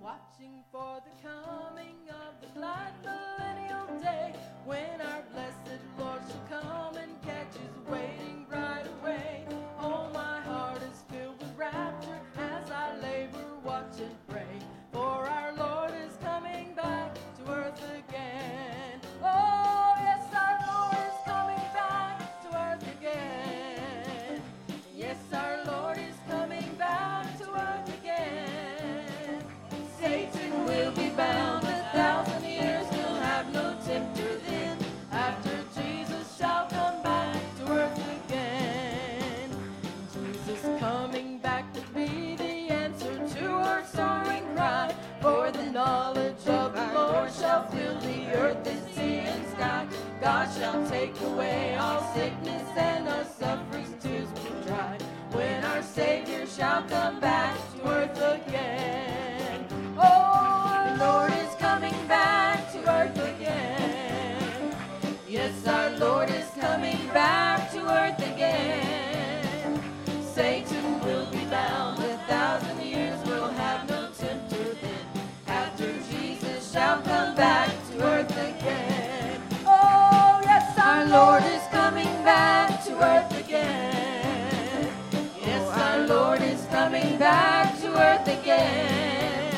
watching for the coming of the glad millennial day, when our blessed Lord shall come and catch his waiting bride away. Oh, my heart is filled with rapture as I labor, watch and pray, for our Lord is coming back to earth again. Oh, yes, our Lord is coming back to earth again. Yes, our Lord is coming back to earth again. Satan will be bound 1,000 years, will have no tempter then, after Jesus shall come back to earth again. Jesus coming back to be the answer to our soaring cry, for the knowledge of the Lord shall fill the earth and sea and sky. God shall take away all sickness and our sufferings tears will dry, when our Savior shall come back to earth again. Oh, the Lord is coming back to earth again. Yes, our Lord is coming back to earth again. Satan will be bound 1,000 years, will have no tempter then, after Jesus shall come back to earth again. Oh, yes, our Lord is coming back to earth again. Yes, our Lord is coming back to earth again.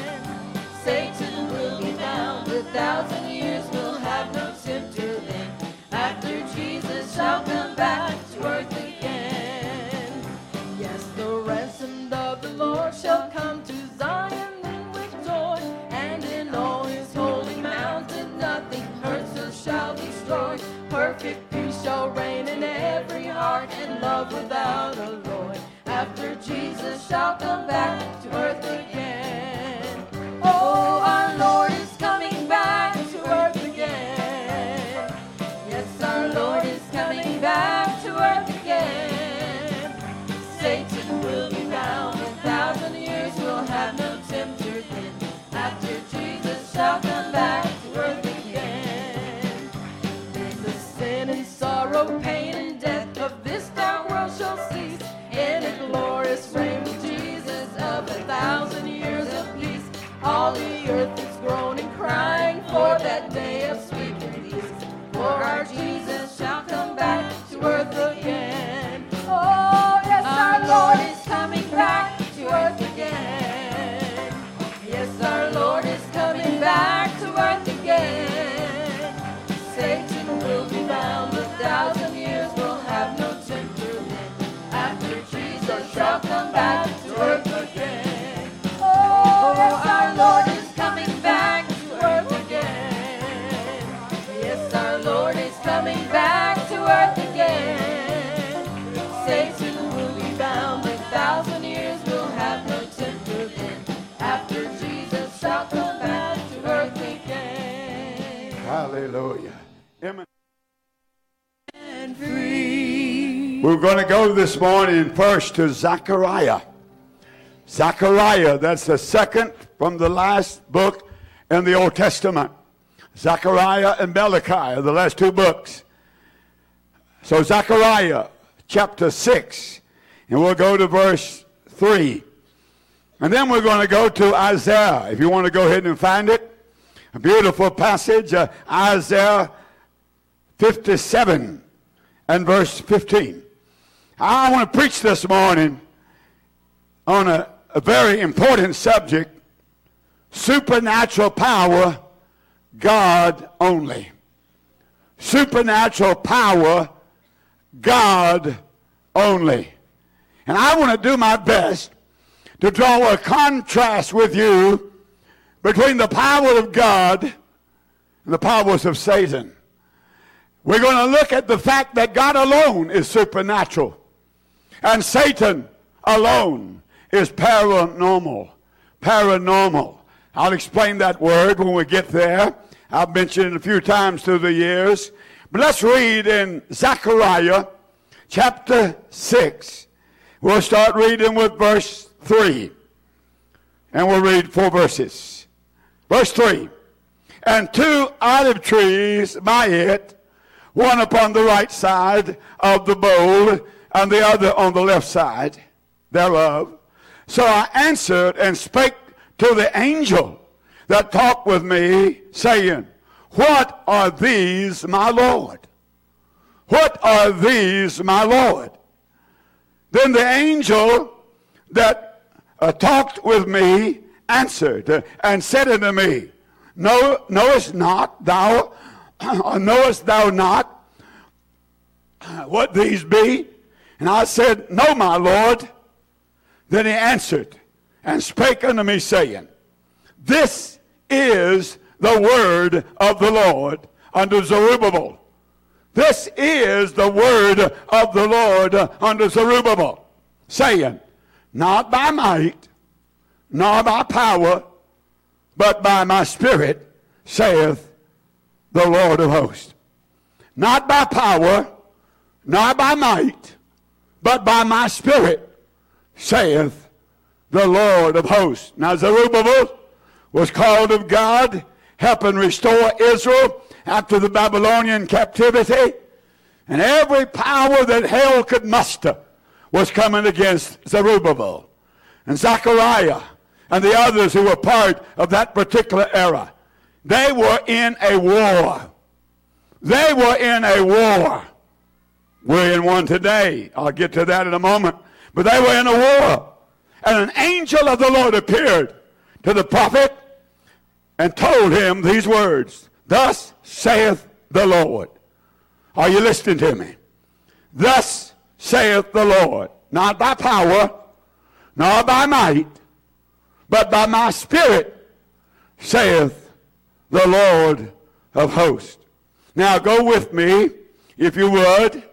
Satan will be bound 1,000 years, will have no tempter then, after Jesus shall come back to earth again. Yes, the ransomed of the Lord shall come to Zion then with joy, and in all his holy mountain nothing hurts or shall destroy. Perfect peace shall reign in every heart, and love without alloy, after Jesus shall come back to earth again. Oh, our Lord is coming back to earth again. Yes, our Lord is coming back to earth again. Satan will be bound 1,000 years, will have no tempter then, after Jesus shall come back to earth again. Then the sin and sorrow, pain and death of this dark world shall cease, in a glorious reign with Jesus of 1,000 years of peace. All the earth is groaning, crying for that day of sweet release, for our Jesus shall come back to earth again. Oh, yes, our Lord is coming back to earth again. Yes, our Lord is coming back to earth again. Satan will be bound 1,000 years, will have no tempter then, after Jesus shall come back to earth again. Oh, yes, our Lord is coming back to earth again. Yes, our Lord is coming back to earth again. Satan will be bound 1,000 years, will have no tempter then, after Jesus shall come back to earth again. Hallelujah. And free. We're going to go this morning first to Zechariah. Zechariah, that's the second from the last book in the Old Testament. Zechariah and Malachi are the last two books. So Zechariah chapter 6, and we'll go to verse 3. And then we're going to go to Isaiah, if you want to go ahead and find it. A beautiful passage, Isaiah 57 and verse 15. I want to preach this morning on a very important subject: supernatural power, God only. Supernatural power, God only. And I want to do my best to draw a contrast with you between the power of God and the powers of Satan. We're going to look at the fact that God alone is supernatural, and Satan alone is paranormal. Paranormal. I'll explain that word when we get there. I've mentioned it a few times through the years. But let's read in Zechariah chapter 6. We'll start reading with verse 3. And we'll read 4 verses. Verse 3. And 2 olive trees by it, one upon the right side of the bowl, and the other on the left side thereof. So I answered and spake to the angel that talked with me, saying, what are these, my Lord? What are these, my Lord? Then the angel that talked with me answered and said unto me, knowest thou not what these be? And I said, no, my Lord. Then he answered and spake unto me, saying, this is the word of the Lord unto Zerubbabel. This is the word of the Lord unto Zerubbabel, saying, not by might, nor by power, but by my spirit, saith the Lord of hosts. Not by power, nor by might, but by my spirit, saith the Lord of hosts. Now Zerubbabel was called of God, helping restore Israel after the Babylonian captivity. And every power that hell could muster was coming against Zerubbabel. And Zechariah and the others who were part of that particular era, they were in a war. They were in a war. We're in one today. I'll get to that in a moment. But they were in a war. And an angel of the Lord appeared to the prophet and told him these words. Thus saith the Lord. Are you listening to me? Thus saith the Lord. Not by power, nor by might, but by my spirit, saith the Lord of hosts. Now go with me, if you would,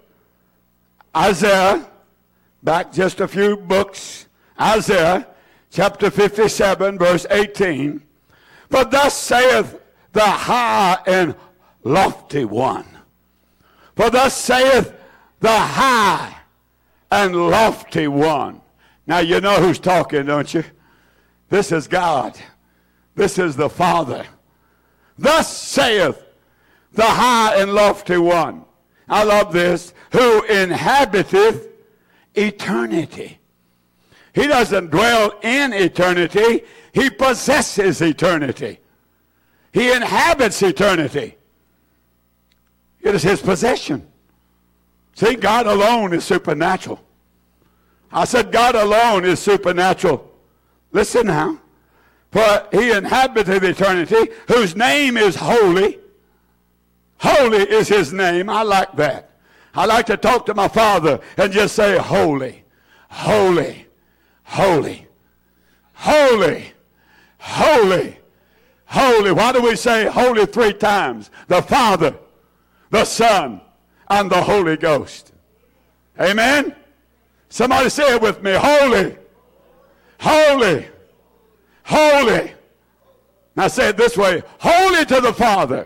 Isaiah, back just a few books, Isaiah chapter 57, verse 18. For thus saith the high and lofty one. For thus saith the high and lofty one. Now you know who's talking, don't you? This is God. This is the Father. Thus saith the high and lofty one. I love this. Who inhabiteth eternity. He doesn't dwell in eternity. He possesses eternity. He inhabits eternity. It is his possession. See, God alone is supernatural. I said God alone is supernatural. Listen now. For he inhabiteth eternity, whose name is holy. Holy is his name. I like that. I like to talk to my Father and just say, holy, holy, holy, holy, holy, holy. Why do we say holy 3 times? The Father, the Son, and the Holy Ghost. Amen? Somebody say it with me. Holy, holy, holy. Now say it this way. Holy to the Father,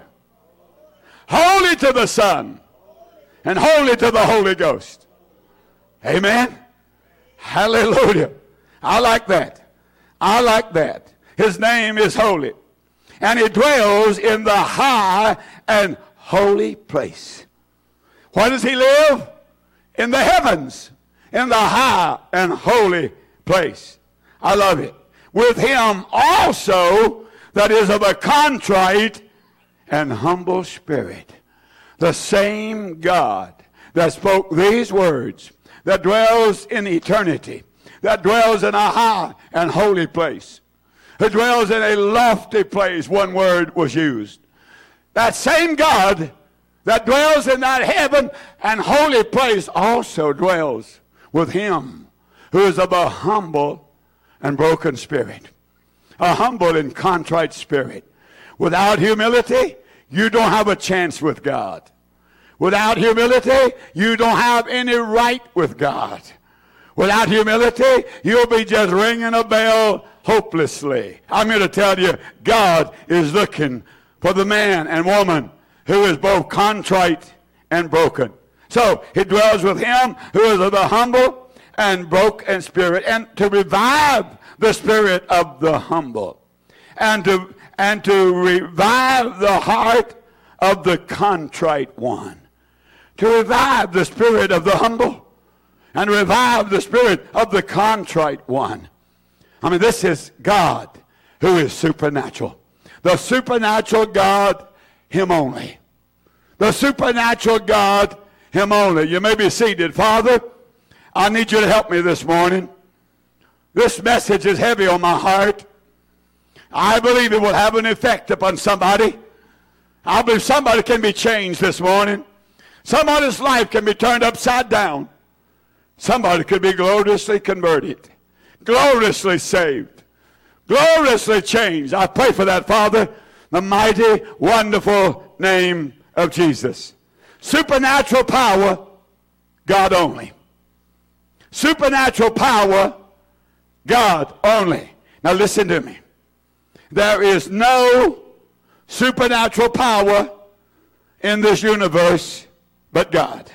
holy to the Son, and holy to the Holy Ghost. Amen? Hallelujah. I like that. I like that. His name is holy. And he dwells in the high and holy place. Where does he live? In the heavens. In the high and holy place. I love it. With him also that is of a contrite and humble spirit. The same God that spoke these words, that dwells in eternity, that dwells in a high and holy place, who dwells in a lofty place, one word was used. That same God that dwells in that heaven and holy place also dwells with him who is of a humble and broken spirit. A humble and contrite spirit. Without humility, you don't have a chance with God. Without humility, you don't have any right with God. Without humility, you'll be just ringing a bell hopelessly. I'm here to tell you, God is looking for the man and woman who is both contrite and broken. So he dwells with him who is of the humble and broken spirit, and to revive the spirit of the humble, and to revive the heart of the contrite one. To revive the spirit of the humble and revive the spirit of the contrite one. I mean, this is God who is supernatural. The supernatural God, him only. The supernatural God, him only. You may be seated. Father, I need you to help me this morning. This message is heavy on my heart. I believe it will have an effect upon somebody. I believe somebody can be changed this morning. Somebody's life can be turned upside down. Somebody could be gloriously converted, gloriously saved, gloriously changed. I pray for that, Father, the mighty, wonderful name of Jesus. Supernatural power, God only. Supernatural power, God only. Now listen to me. There is no supernatural power in this universe but God.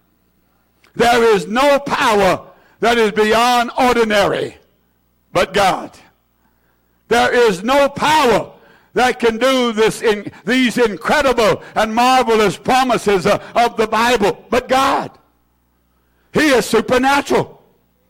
There is no power that is beyond ordinary but God. There is no power that can do these incredible and marvelous promises of the Bible but God. He is supernatural.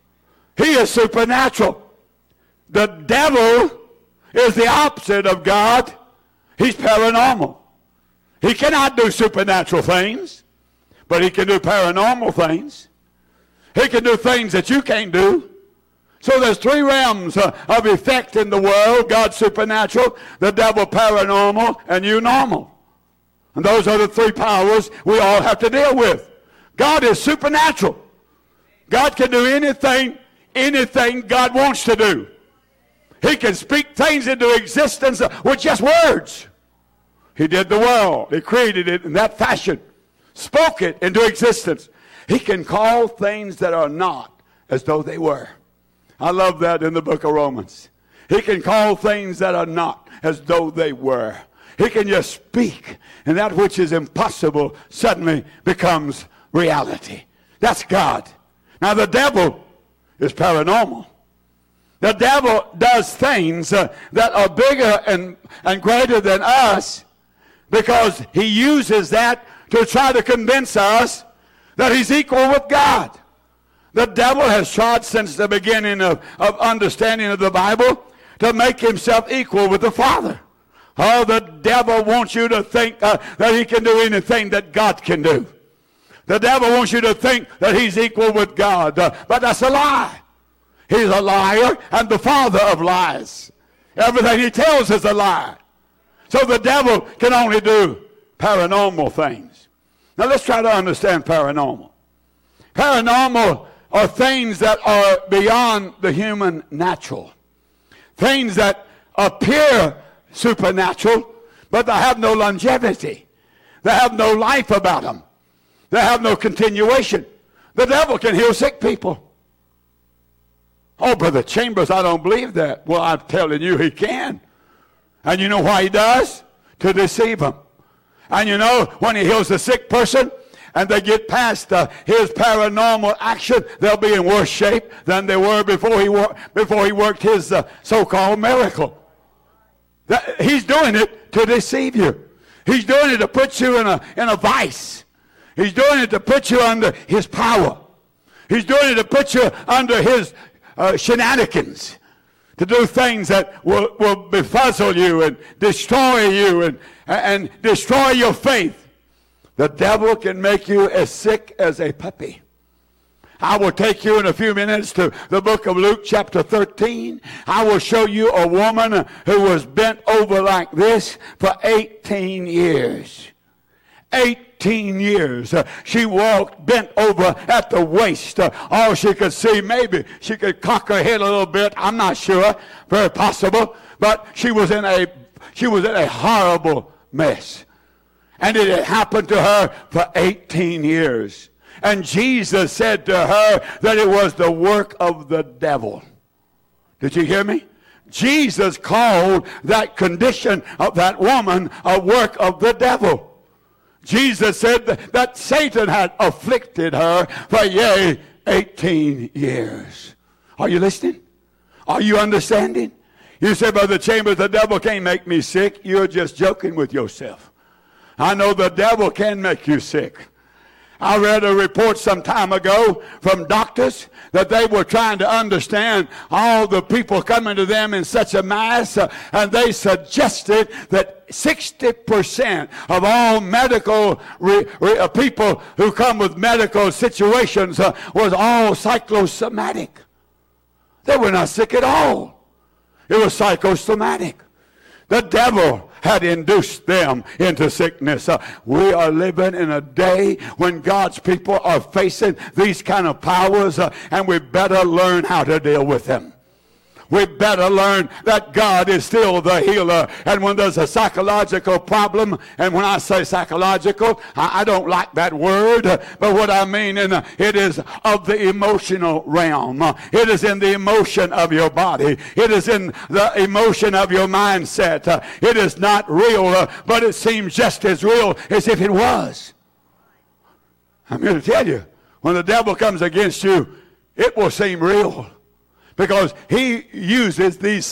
He is supernatural. The devil is the opposite of God. He's paranormal. He cannot do supernatural things, but he can do paranormal things. He can do things that you can't do. So there's three realms of effect in the world. God supernatural, the devil paranormal, and you normal. And those are the three powers we all have to deal with. God is supernatural. God can do anything God wants to do. He can speak things into existence with just words. He did the world. He created it in that fashion. Spoke it into existence. He can call things that are not as though they were. I love that in the book of Romans. He can call things that are not as though they were. He can just speak, and that which is impossible suddenly becomes reality. That's God. Now the devil is paranormal. The devil does things that are bigger and greater than us because he uses that to try to convince us that he's equal with God. The devil has tried since the beginning of understanding of the Bible to make himself equal with the Father. Oh, the devil wants you to think that he can do anything that God can do. The devil wants you to think that he's equal with God, but that's a lie. He's a liar and the father of lies. Everything he tells is a lie. So the devil can only do paranormal things. Now let's try to understand paranormal. Paranormal are things that are beyond the human natural. Things that appear supernatural, but they have no longevity. They have no life about them. They have no continuation. The devil can heal sick people. Oh, Brother Chambers, I don't believe that. Well, I'm telling you, he can. And you know why he does? To deceive them. And you know, when he heals a sick person and they get past his paranormal action, they'll be in worse shape than they were before he worked his so-called miracle. He's doing it to deceive you. He's doing it to put you in a vice. He's doing it to put you under his power. He's doing it to put you under his shenanigans, to do things that will befuzzle you and destroy you and destroy your faith. The devil can make you as sick as a puppy. I will take you in a few minutes to the book of Luke chapter 13. I will show you a woman who was bent over like this for 18 years. 18 years. She walked bent over at the waist. All she could see, maybe she could cock her head a little bit. I'm not sure. Very possible. But she was in a horrible mess. And it had happened to her for 18 years. And Jesus said to her that it was the work of the devil. Did you hear me? Jesus called that condition of that woman a work of the devil. Jesus said that Satan had afflicted her for 18 years. Are you listening? Are you understanding? You say, Brother Chambers, the devil can't make me sick. You're just joking with yourself. I know the devil can make you sick. I read a report some time ago from doctors that they were trying to understand all the people coming to them in such a mass, and they suggested that 60% of all medical people who come with medical situations was all psychosomatic. They were not sick at all. It was psychosomatic. The devil had induced them into sickness. We are living in a day when God's people are facing these kind of powers, and we better learn how to deal with them. We better learn that God is still the healer. And when there's a psychological problem, and when I say psychological, I don't like that word, but what I mean, it is of the emotional realm. It is in the emotion of your body. It is in the emotion of your mindset. It is not real, but it seems just as real as if it was. I'm here to tell you, when the devil comes against you, it will seem real. Because he uses these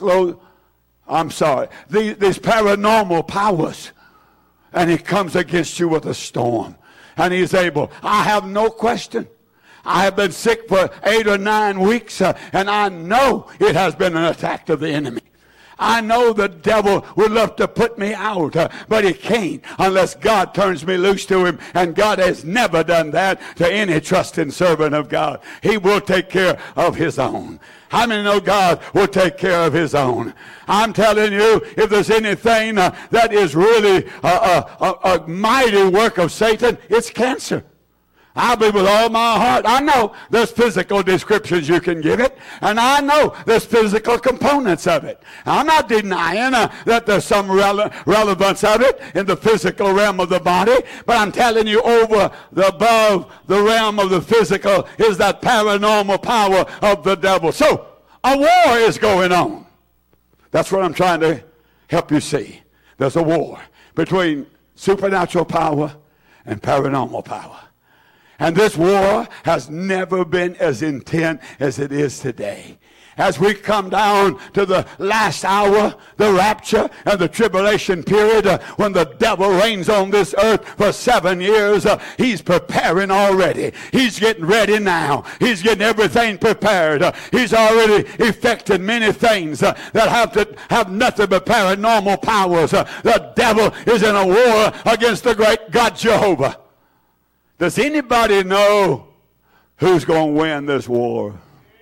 paranormal powers. And he comes against you with a storm. And he's able. I have no question. I have been sick for 8 or 9 weeks. And I know it has been an attack of the enemy. I know the devil would love to put me out, but he can't unless God turns me loose to him. And God has never done that to any trusting servant of God. He will take care of his own. How many know God will take care of his own? I'm telling you, if there's anything that is really a mighty work of Satan, it's cancer. I believe with all my heart. I know there's physical descriptions you can give it, and I know there's physical components of it. I'm not denying that there's some relevance of it in the physical realm of the body, but I'm telling you, above the realm of the physical is that paranormal power of the devil. So a war is going on. That's what I'm trying to help you see. There's a war between supernatural power and paranormal power. And this war has never been as intense as it is today. As we come down to the last hour, the rapture and the tribulation period, when the devil reigns on this earth for 7 years, he's preparing already. He's getting ready now. He's getting everything prepared. He's already effected many things that have nothing but paranormal powers. The devil is in a war against the great God Jehovah. Does anybody know who's going to win this war?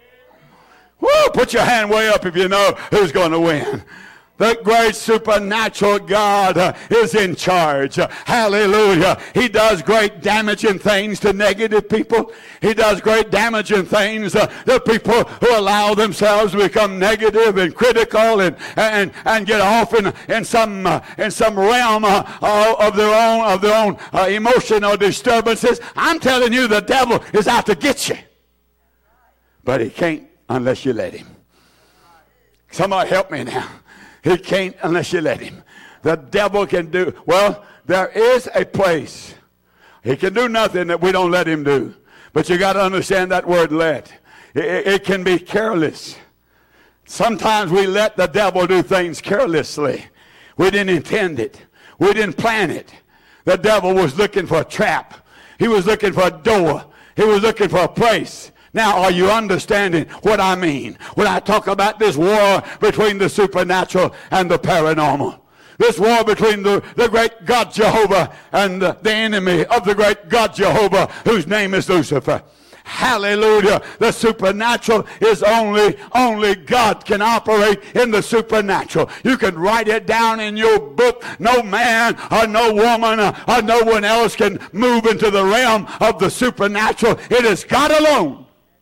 Woo, put your hand way up if you know who's going to win. The great supernatural God is in charge. Hallelujah. He does great damaging things to negative people. He does great damaging things to people who allow themselves to become negative and critical and get off in some realm of their own emotional disturbances. I'm telling you, the devil is out to get you. But he can't unless you let him. Somebody help me now. He can't unless you let him. The devil can do, well, there is a place. He can do nothing that we don't let him do. But you got to understand that word let. It can be careless. Sometimes we let the devil do things carelessly. We didn't intend it. We didn't plan it. The devil was looking for a trap. He was looking for a door. He was looking for a place. Now, are you understanding what I mean when I talk about this war between the supernatural and the paranormal? This war between the great God Jehovah and the enemy of the great God Jehovah, whose name is Lucifer. Hallelujah. The supernatural is only God can operate in the supernatural. You can write it down in your book. No man or no woman or no one else can move into the realm of the supernatural. It is God alone.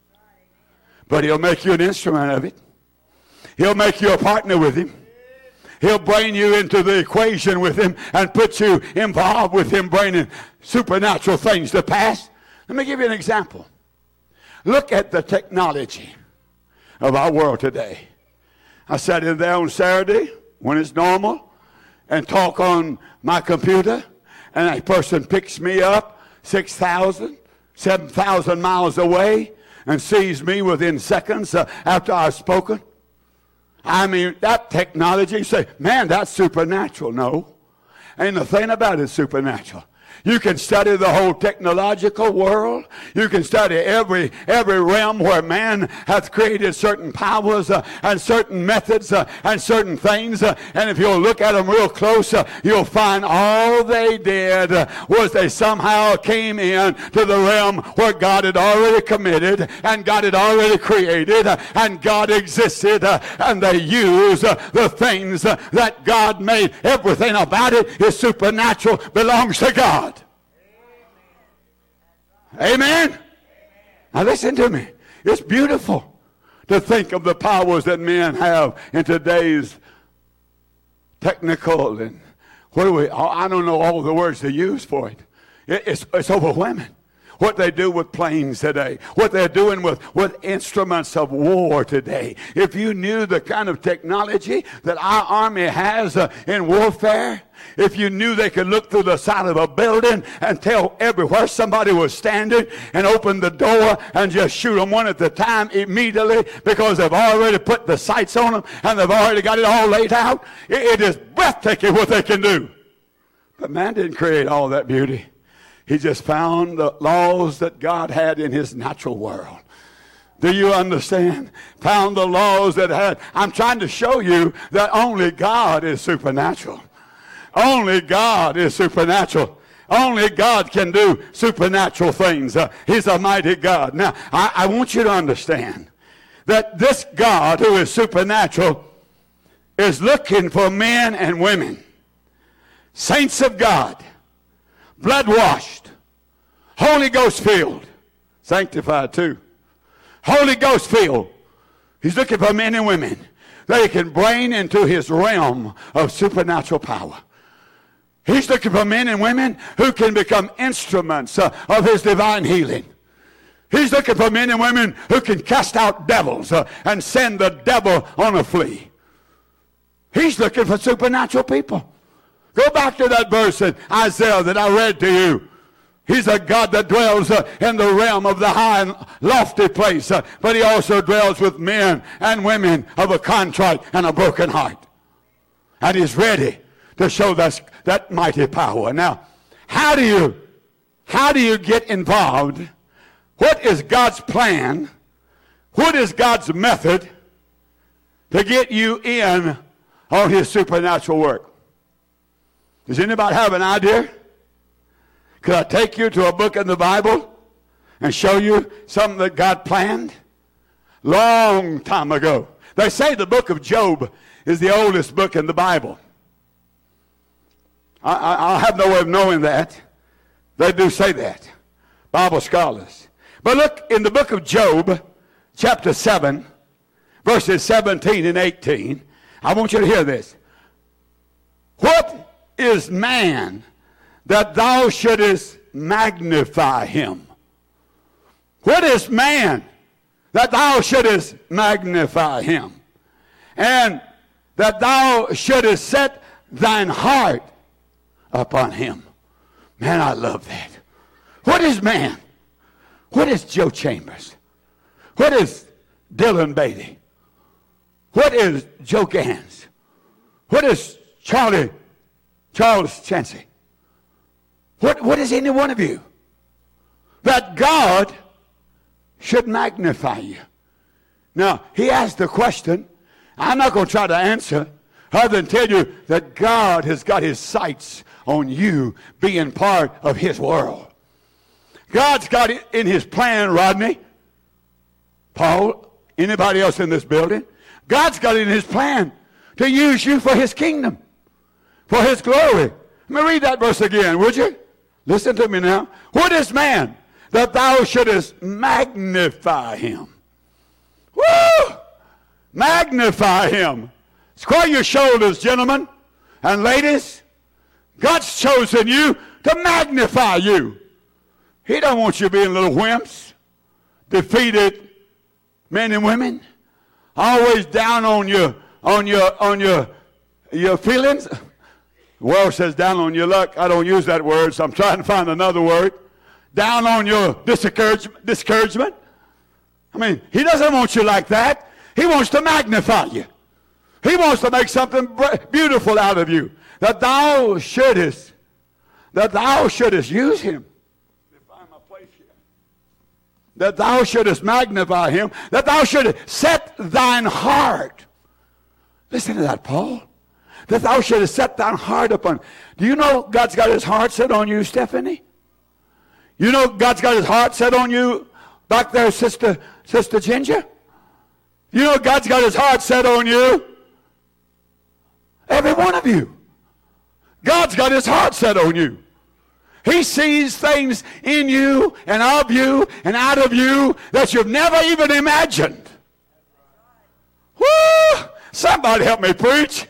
But he'll make you an instrument of it. He'll make you a partner with him. He'll bring you into the equation with him and put you involved with him bringing supernatural things to pass. Let me give you an example. Look at the technology of our world today. I sat in there on Saturday when it's normal and talk on my computer, and a person picks me up 6,000, 7,000 miles away and sees me within seconds after I've spoken. I mean, that technology, you say, man, that's supernatural. No. Ain't a thing about it supernatural. You can study the whole technological world. You can study every realm where man hath created certain powers and certain methods and certain things. And if you'll look at them real close, you'll find all they did was they somehow came in to the realm where God had already committed and God had already created and God existed, and they used the things that God made. Everything about it is supernatural, belongs to God. Amen. Now listen to me. It's beautiful to think of the powers that men have in today's technical and I don't know all the words they use for it. It's overwhelming. What they do with planes today, what they're doing with instruments of war today. If you knew the kind of technology that our army has in warfare, if you knew they could look through the side of a building and tell everywhere somebody was standing and open the door and just shoot them one at a time immediately because they've already put the sights on them and they've already got it all laid out. It is breathtaking what they can do. But man didn't create all that beauty. He just found the laws that God had in his natural world. Do you understand? Found the laws that had. I'm trying to show you that only God is supernatural. Only God is supernatural. Only God can do supernatural things. He's a mighty God. Now, I want you to understand that this God who is supernatural is looking for men and women, saints of God, blood-washed, Holy Ghost-filled, sanctified too, Holy Ghost-filled. He's looking for men and women that he can bring into his realm of supernatural power. He's looking for men and women who can become instruments of his divine healing. He's looking for men and women who can cast out devils and send the devil on a flee. He's looking for supernatural people. Go back to that verse in Isaiah that I read to you. He's a God that dwells in the realm of the high and lofty place, but he also dwells with men and women of a contrite and a broken heart. And he's ready to show that mighty power. Now, how do you get involved? What is God's plan? What is God's method to get you in on his supernatural work? Does anybody have an idea? Could I take you to a book in the Bible and show you something that God planned? Long time ago. They say the book of Job is the oldest book in the Bible. I have no way of knowing that. They do say that, Bible scholars. But look in the book of Job, chapter 7, verses 17 and 18. I want you to hear this. What is man that thou shouldest magnify him? What is man that thou shouldest magnify him? And that thou shouldest set thine heart upon him. Man, I love that. What is man? What is Joe Chambers? What is Dylan Beatty? What is Joe Gans? What is Charles Chansey? What is any one of you? That God should magnify you. Now, he asked the question. I'm not going to try to answer other than tell you that God has got his sights on you being part of his world. God's got it in his plan, Rodney, Paul, anybody else in this building. God's got it in his plan to use you for his kingdom, for his glory. Let me read that verse again, would you? Listen to me now. What is man that thou shouldest magnify him? Woo! Magnify him. Square your shoulders, gentlemen and ladies. God's chosen you to magnify you. He don't want you being little wimps, defeated men and women, always down on your feelings. The world says down on your luck. I don't use that word, so I'm trying to find another word. Down on your discouragement. I mean, he doesn't want you like that. He wants to magnify you. He wants to make something beautiful out of you. That thou shouldest that thou shouldest use him. Find my place here. That thou shouldest magnify him, that thou shouldest set thine heart. Listen to that, Paul. That thou shouldest set thine heart upon. Do you know God's got his heart set on you, Stephanie? You know God's got his heart set on you back there, Sister Ginger? You know God's got his heart set on you? Every one of you. God's got his heart set on you. He sees things in you and of you and out of you that you've never even imagined. Woo! Somebody help me preach.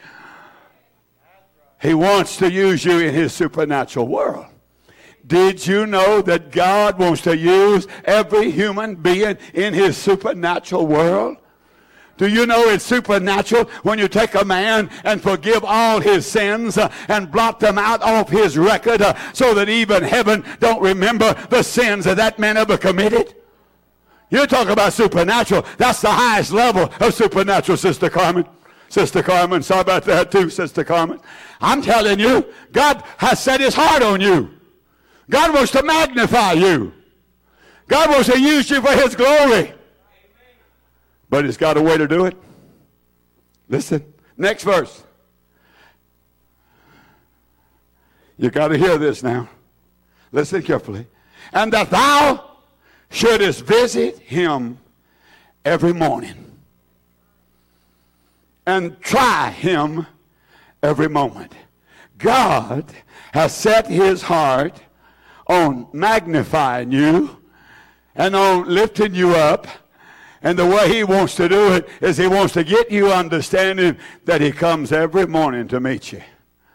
He wants to use you in his supernatural world. Did you know that God wants to use every human being in his supernatural world? Do you know it's supernatural when you take a man and forgive all his sins and blot them out off his record so that even heaven don't remember the sins that man ever committed? You talk about supernatural. That's the highest level of supernatural, Sister Carmen. Sister Carmen, sorry about that too, Sister Carmen. I'm telling you, God has set his heart on you. God wants to magnify you. God wants to use you for his glory. But he's got a way to do it. Listen, next verse. You got to hear this now. Listen carefully. And that thou shouldest visit him every morning and try him every moment. God has set his heart on magnifying you and on lifting you up. And the way he wants to do it is he wants to get you understanding that he comes every morning to meet you.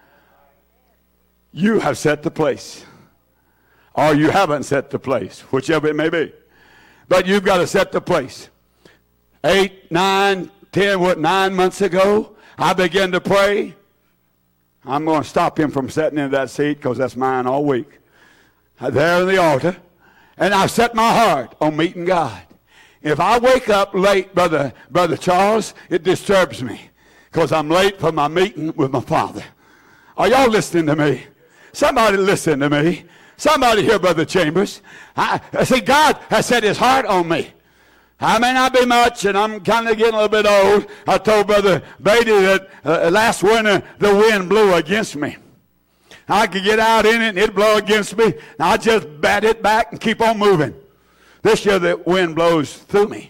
You have set the place. Or you haven't set the place, whichever it may be. But you've got to set the place. 8, 9, 10, 9 months ago, I began to pray. I'm going to stop him from sitting in that seat because that's mine all week. There in the altar. And I set my heart on meeting God. If I wake up late, Brother Charles, it disturbs me because I'm late for my meeting with my Father. Are y'all listening to me? Somebody listen to me. Somebody hear Brother Chambers. I see, God has set his heart on me. I may not be much, and I'm kind of getting a little bit old. I told Brother Beatty that last winter the wind blew against me. I could get out in it, and it'd blow against me. And I just bat it back and keep on moving. This year the wind blows through me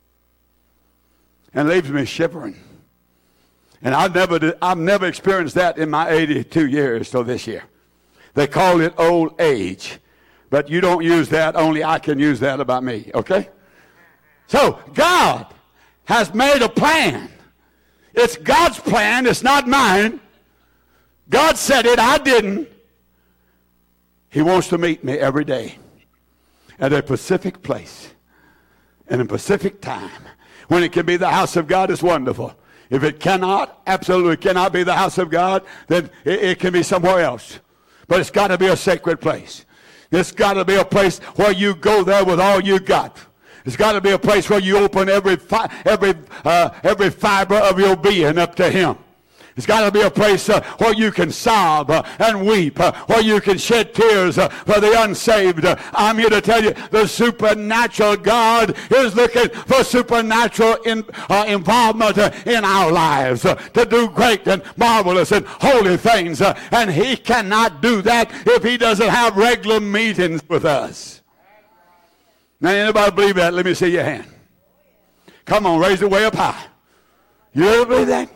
and leaves me shivering. And I've never experienced that in my 82 years till this year. They call it old age. But you don't use that, only I can use that about me, okay? So God has made a plan. It's God's plan, it's not mine. God said it, I didn't. He wants to meet me every day at a specific place and a specific time. When it can be the house of God, it's wonderful. If it cannot, absolutely cannot be the house of God, then it can be somewhere else. But it's got to be a sacred place. It's got to be a place where you go there with all you got. It's got to be a place where you open every fiber of your being up to him. It's got to be a place where you can sob and weep, where you can shed tears for the unsaved. I'm here to tell you, the supernatural God is looking for supernatural involvement in our lives to do great and marvelous and holy things. And he cannot do that if he doesn't have regular meetings with us. Now, anybody believe that? Let me see your hand. Come on, raise it way up high. You ever believe that?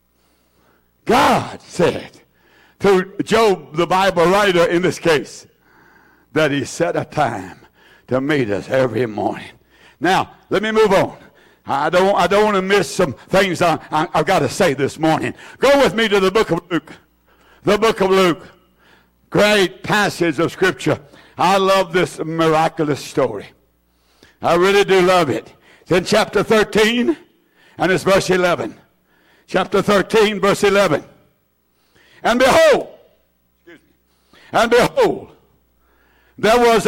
God said to Job, the Bible writer in this case, that he set a time to meet us every morning. Now, let me move on. I don't want to miss some things I've got to say this morning. Go with me to the book of Luke. The book of Luke. Great passage of Scripture. I love this miraculous story. I really do love it. It's in chapter 13, and it's verse 11. Chapter 13, verse 11. And behold, there was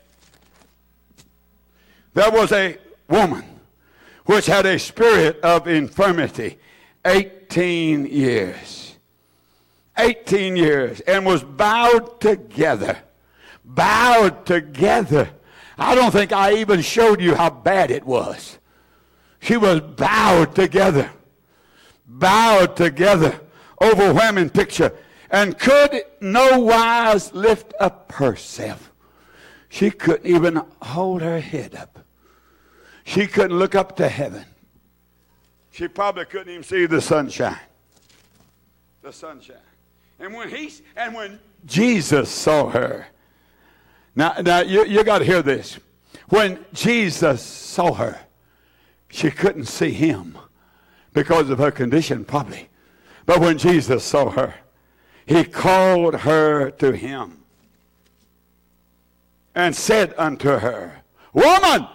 a woman which had a spirit of infirmity 18 years. 18 years and was bowed together. Bowed together. I don't think I even showed you how bad it was. She was bowed together. Bowed together. Overwhelming picture. And could no wise lift up herself. She couldn't even hold her head up. She couldn't look up to heaven. She probably couldn't even see the sunshine. The sunshine. And when Jesus saw her. Now you got to hear this. When Jesus saw her, she couldn't see him because of her condition probably. But when Jesus saw her, he called her to him and said unto her, Woman,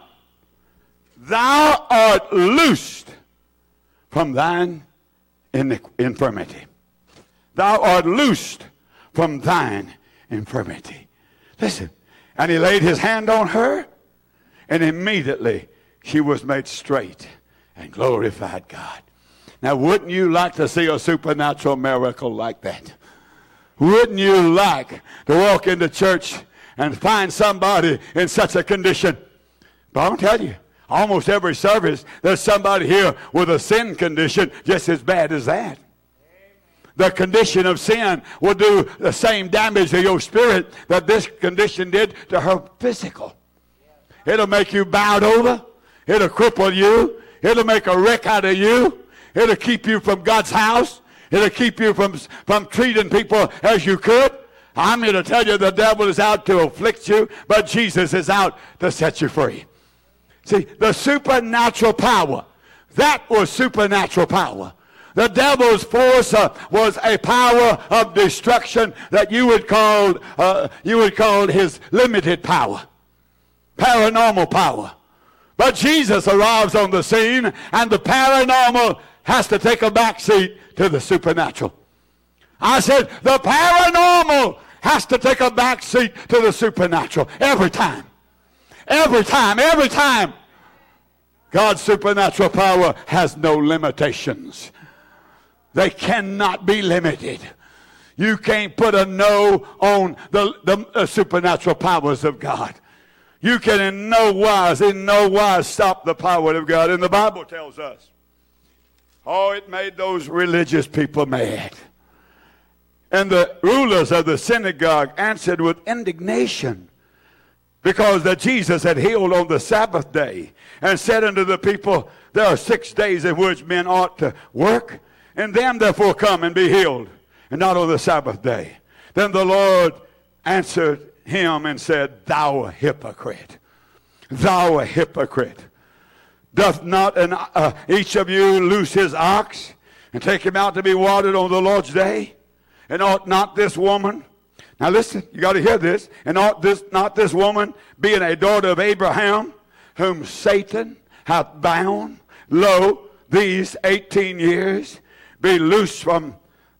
thou art loosed from thine infirmity. Thou art loosed from thine infirmity. Listen. And he laid his hand on her, and immediately she was made straight and glorified God. Now, wouldn't you like to see a supernatural miracle like that? Wouldn't you like to walk into church and find somebody in such a condition? But I'll tell you, almost every service, there's somebody here with a sin condition just as bad as that. The condition of sin will do the same damage to your spirit that this condition did to her physical. It'll make you bowed over. It'll cripple you. It'll make a wreck out of you. It'll keep you from God's house. It'll keep you from treating people as you could. I'm here to tell you the devil is out to afflict you, but Jesus is out to set you free. See, the supernatural power, that was supernatural power. The devil's force was a power of destruction that you would call his limited power, paranormal power. But Jesus arrives on the scene, and the paranormal has to take a back seat to the supernatural. I said the paranormal has to take a back seat to the supernatural every time. Every time, every time. God's supernatural power has no limitations. They cannot be limited. You can't put a no on the supernatural powers of God. You can in no wise stop the power of God. And the Bible tells us, it made those religious people mad. And the rulers of the synagogue answered with indignation because that Jesus had healed on the Sabbath day and said unto the people, there are 6 days in which men ought to work, and them therefore come and be healed, and not on the Sabbath day. Then the Lord answered him and said, Thou a hypocrite, thou a hypocrite. Doth not each of you loose his ox and take him out to be watered on the Lord's day? And ought not this woman, now listen, you got to hear this, and ought not this woman, being a daughter of Abraham, whom Satan hath bound, lo, these 18 years, be loosed from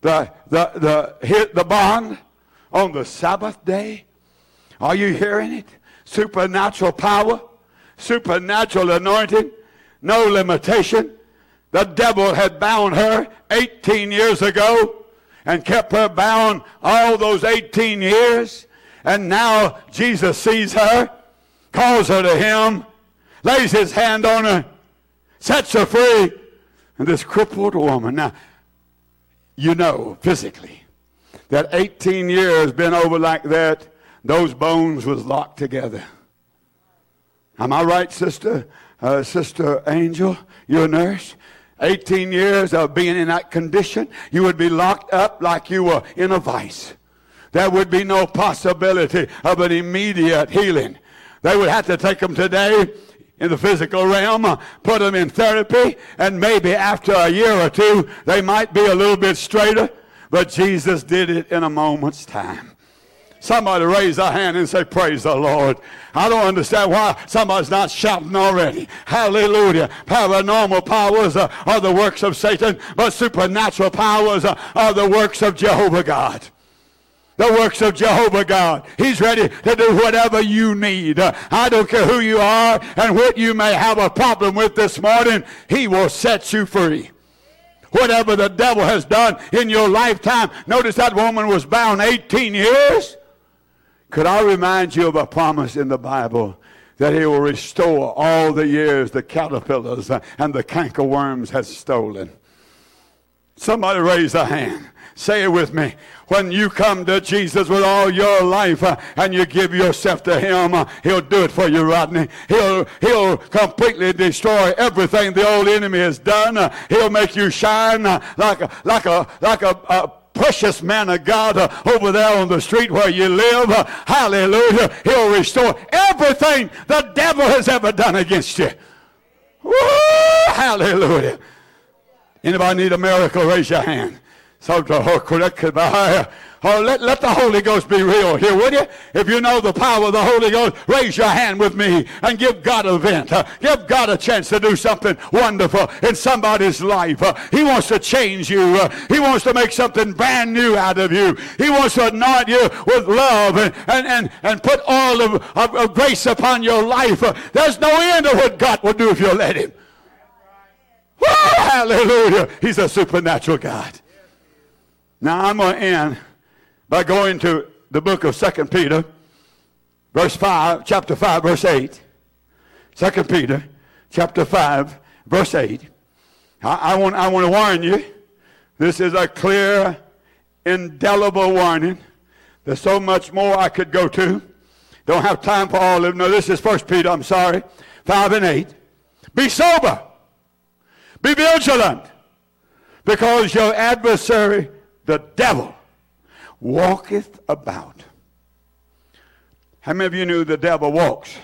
the bond on the Sabbath day? Are you hearing it? Supernatural power, supernatural anointing, no limitation. The devil had bound her 18 years ago and kept her bound all those 18 years. And now Jesus sees her, calls her to him, lays his hand on her, sets her free. And this crippled woman, now, you know physically that 18 years been over like that, those bones was locked together. Am I right, Sister Angel? You're a nurse. 18 years of being in that condition, you would be locked up like you were in a vice. There would be no possibility of an immediate healing. They would have to take them today in the physical realm, put them in therapy, and maybe after a year or two, they might be a little bit straighter. But Jesus did it in a moment's time. Somebody raise a hand and say, praise the Lord. I don't understand why somebody's not shouting already. Hallelujah. Paranormal powers are the works of Satan, but supernatural powers are the works of Jehovah God. The works of Jehovah God. He's ready to do whatever you need. I don't care who you are and what you may have a problem with this morning. He will set you free. whatever the devil has done in your lifetime. Notice that woman was bound 18 years. Could I remind you of a promise in the Bible that he will restore all the years the caterpillars and the cankerworms has stolen? Somebody raise a hand. Say it with me. When you come to Jesus with all your life and you give yourself to him, he'll do it for you, Rodney. He'll completely destroy everything the old enemy has done. He'll make you shine like a precious man of God over there on the street where you live. Hallelujah. He'll restore everything the devil has ever done against you. Woo! Hallelujah. Anybody need a miracle? Raise your hand. Let the Holy Ghost be real here, would you? If you know the power of the Holy Ghost, raise your hand with me and give God a vent. Give God a chance to do something wonderful in somebody's life. He wants to change you. He wants to make something brand new out of you. He wants to anoint you with love and put oil of grace upon your life. There's no end to what God will do if you let him. Woo, hallelujah. He's a supernatural God. Now I'm going to end by going to the book of 2 Peter, chapter 5, verse 8. 2 Peter, chapter 5, verse 8. I want to warn you. This is a clear, indelible warning. There's so much more I could go to. Don't have time for all of them. No, this is 1 Peter, 5 and 8. Be sober. Be vigilant. Because your adversary, the devil, walketh about. How many of you knew the devil walks?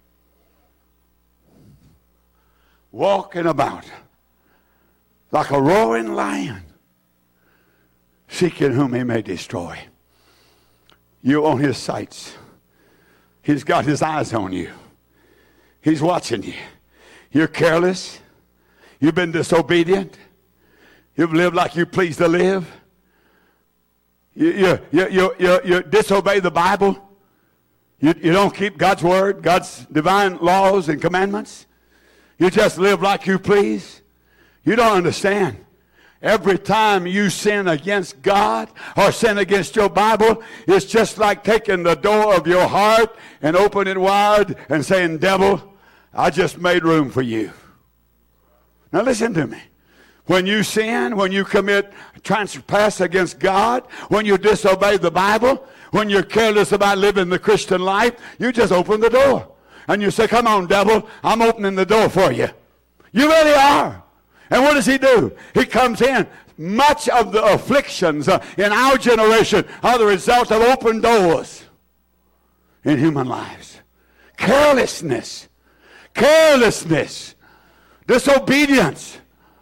Walking about like a roaring lion, seeking whom he may destroy. You're on his sights. He's got his eyes on you. He's watching you. You're careless. You've been disobedient. You've lived like you please to live. You disobey the Bible. You don't keep God's word, God's divine laws and commandments. You just live like you please. You don't understand. Every time you sin against God or sin against your Bible, it's just like taking the door of your heart and opening it wide and saying, devil, I just made room for you. Now listen to me. When you sin, when you commit trespass against God, when you disobey the Bible, when you're careless about living the Christian life, you just open the door. And you say, come on, devil, I'm opening the door for you. You really are. And what does he do? He comes in. Much of the afflictions in our generation are the result of open doors in human lives. Carelessness, disobedience.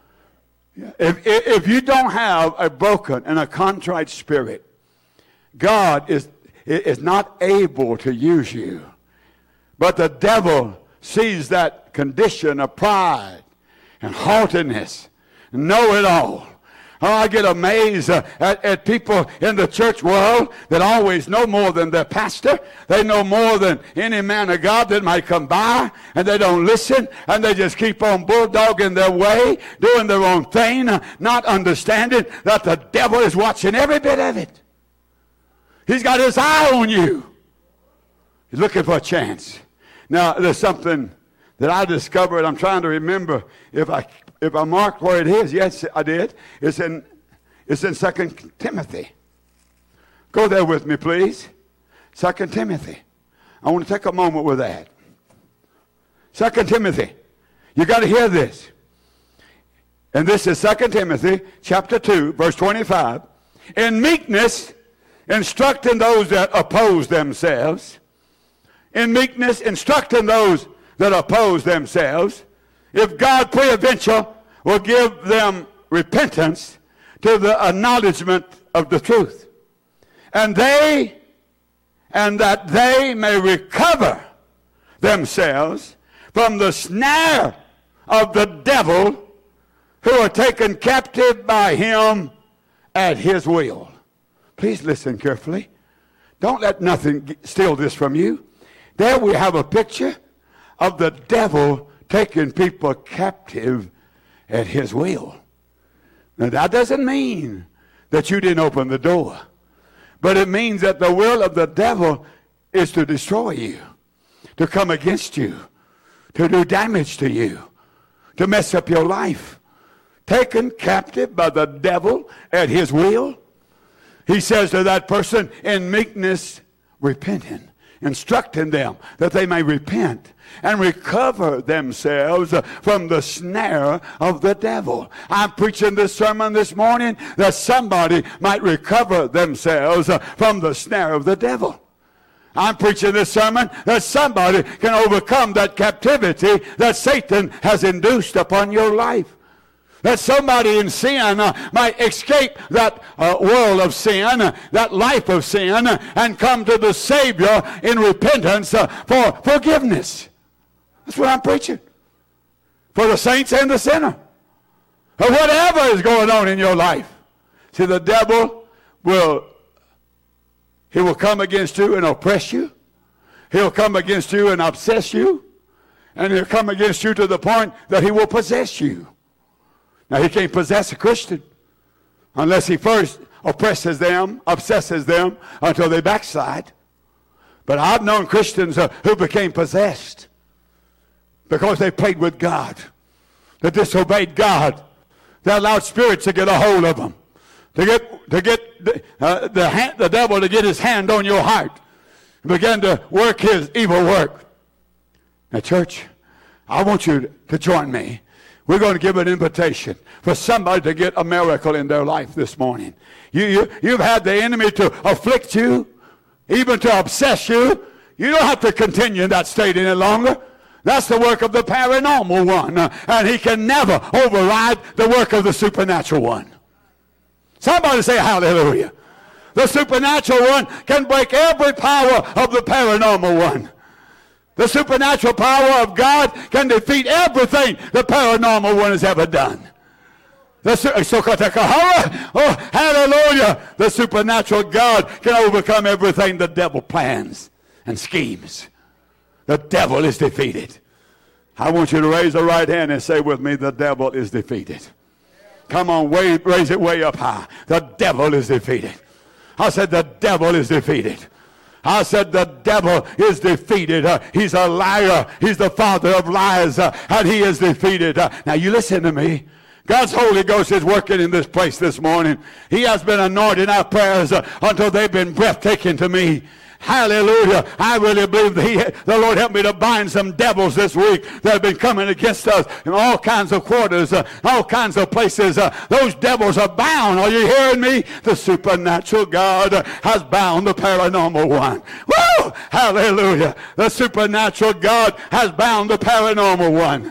If you don't have a broken and a contrite spirit, God is not able to use you. But the devil sees that condition of pride and haughtiness, know-it-all. Oh, I get amazed at people in the church world that always know more than their pastor. They know more than any man of God that might come by, and they don't listen, and they just keep on bulldogging their way, doing their own thing, not understanding that the devil is watching every bit of it. He's got his eye on you. He's looking for a chance. Now, there's something that I discovered. I'm trying to remember if I marked where it is. Yes, I did. It's in 2 Timothy. Go there with me, please. 2 Timothy. I want to take a moment with that. 2 Timothy. You got to hear this. And this is 2 Timothy chapter 2, verse 25. In meekness, instructing those that oppose themselves. In meekness, instructing those that oppose themselves. If God peradventure will give them repentance to the acknowledgement of the truth, and that they may recover themselves from the snare of the devil, who are taken captive by him at his will. Please listen carefully. Don't let nothing steal this from you. There we have a picture of the devil taking people captive at his will. Now, that doesn't mean that you didn't open the door. But it means that the will of the devil is to destroy you, to come against you, to do damage to you, to mess up your life. Taken captive by the devil at his will. He says to that person, in meekness, repenting, instructing them that they may repent and recover themselves from the snare of the devil. I'm preaching this sermon this morning that somebody might recover themselves from the snare of the devil. I'm preaching this sermon that somebody can overcome that captivity that Satan has induced upon your life. That somebody in sin might escape that world of sin, that life of sin, and come to the Savior in repentance for forgiveness. That's what I'm preaching. For the saints and the sinner. Or whatever is going on in your life. See, the devil will come against you and oppress you. He'll come against you and obsess you. And he'll come against you to the point that he will possess you. Now, he can't possess a Christian unless he first oppresses them, obsesses them until they backslide. But I've known Christians who became possessed because they played with God. They disobeyed God. They allowed spirits to get a hold of them. To get the devil to get his hand on your heart. And begin to work his evil work. Now, church, I want you to join me. We're going to give an invitation for somebody to get a miracle in their life this morning. You've had the enemy to afflict you, even to obsess you. You don't have to continue in that state any longer. That's the work of the paranormal one. And he can never override the work of the supernatural one. Somebody say hallelujah. The supernatural one can break every power of the paranormal one. The supernatural power of God can defeat everything the paranormal one has ever done. Oh, hallelujah. The supernatural God can overcome everything the devil plans and schemes. The devil is defeated. I want you to raise the right hand and say with me, the devil is defeated. Come on, raise it way up high. The devil is defeated. I said the devil is defeated. I said the devil is defeated. He's a liar. He's the father of lies. And he is defeated. Now you listen to me. God's Holy Ghost is working in this place this morning. He has been anointing our prayers until they've been breathtaking to me. Hallelujah. I really believe the Lord helped me to bind some devils this week that have been coming against us in all kinds of quarters, all kinds of places. Those devils are bound. Are you hearing me? The supernatural God has bound the paranormal one. Woo! Hallelujah. The supernatural God has bound the paranormal one.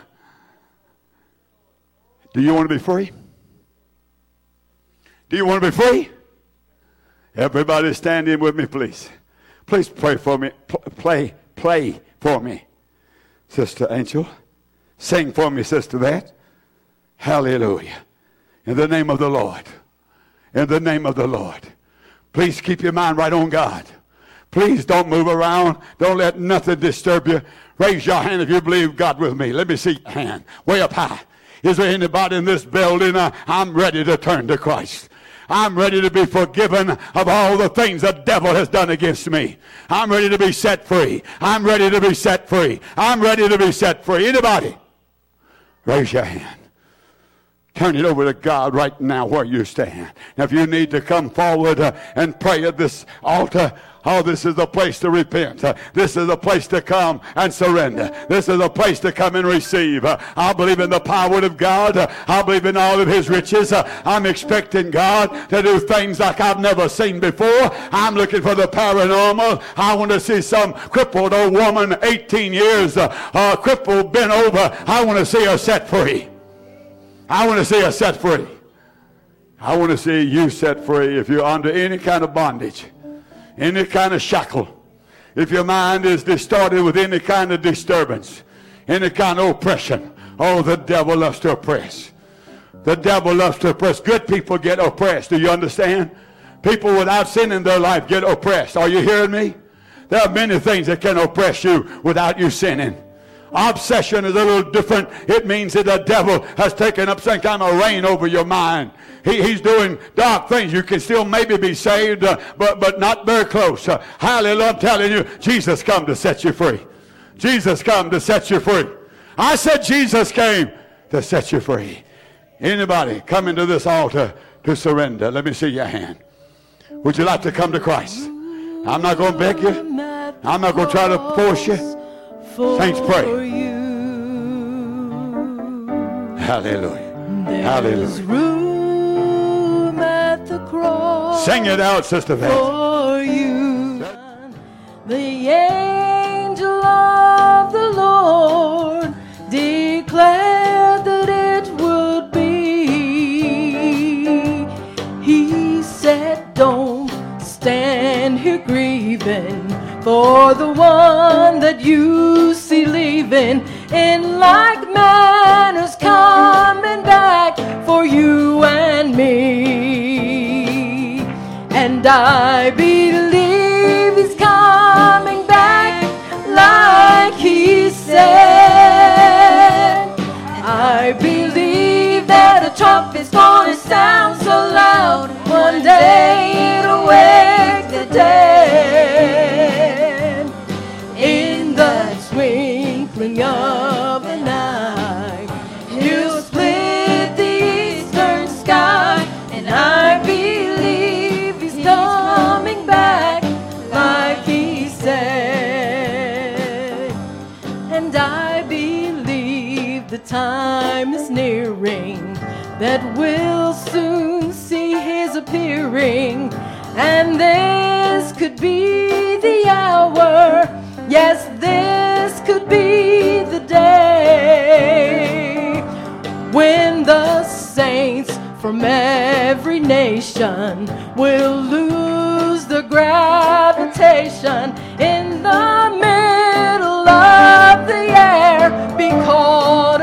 Do you want to be free? Do you want to be free? Everybody stand in with me, please. Please pray for me. Play for me, Sister Angel. Sing for me, Sister That. Hallelujah. In the name of the Lord. In the name of the Lord. Please keep your mind right on God. Please don't move around. Don't let nothing disturb you. Raise your hand if you believe God with me. Let me see your hand. Way up high. Is there anybody in this building? I'm ready to turn to Christ. I'm ready to be forgiven of all the things the devil has done against me. I'm ready to be set free. I'm ready to be set free. I'm ready to be set free. Anybody? Raise your hand. Turn it over to God right now where you stand. Now, if you need to come forward and pray at this altar, oh, this is the place to repent. This is the place to come and surrender. This is the place to come and receive. I believe in the power of God. I believe in all of his riches. I'm expecting God to do things like I've never seen before. I'm looking for the paranormal. I want to see some crippled old woman, 18 years, crippled, bent over. I want to see her set free. I want to see her set free. I want to see you set free if you're under any kind of bondage. Any kind of shackle. If your mind is distorted with any kind of disturbance, any kind of oppression. Oh, the devil loves to oppress. The devil loves to oppress. Good people get oppressed. Do you understand? People without sin in their life get oppressed. Are you hearing me? There are many things that can oppress you without you sinning. Obsession is a little different. It means that the devil has taken up some kind of reign over your mind. He's doing dark things. You can still maybe be saved, but not very close. Hallelujah. I'm telling you, Jesus come to set you free. Jesus come to set you free. I said Jesus came to set you free. Anybody come into this altar to surrender? Let me see your hand. Would you like to come to Christ? I'm not going to beg you. I'm not going to try to force you. Saints, pray. Hallelujah. There's room at the cross. Sing it out, Sister Vance. For you, the angel of the Lord declared that it would be. He said, don't stand here grieving for the one that you see leaving. In like manner's coming back for you and me. And I believe he's coming back like he said. I believe that a trumpet's gonna sound so loud, one day it'll wake the dead. In the twinkling of an eye, he'll split the eastern sky, and I believe he's coming back like he said. And I believe the time is nearing, that we'll soon see his appearing, and this could be the hour. Yes, this could be the day when the saints from every nation will lose the gravitation in the middle of the air, be caught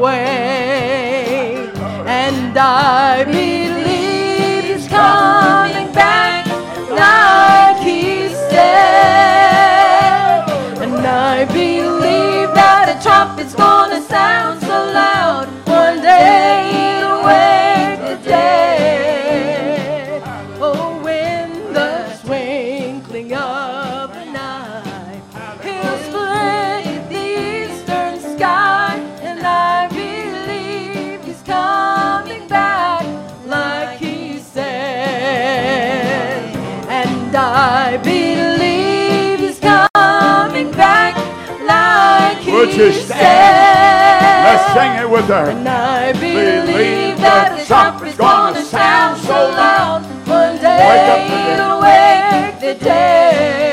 away. And I believe he's coming back like he said. And I believe that a trumpet's gonna sound so loud, one day it'll wake the dead. Oh, when the twinkling of an eye, he'll split the eastern sky, and I believe he's coming back like he said. And I believe he's coming back like he said. Let's sing it with her. And I believe that the trumpet's gonna sound so loud, one day it'll wake the dead.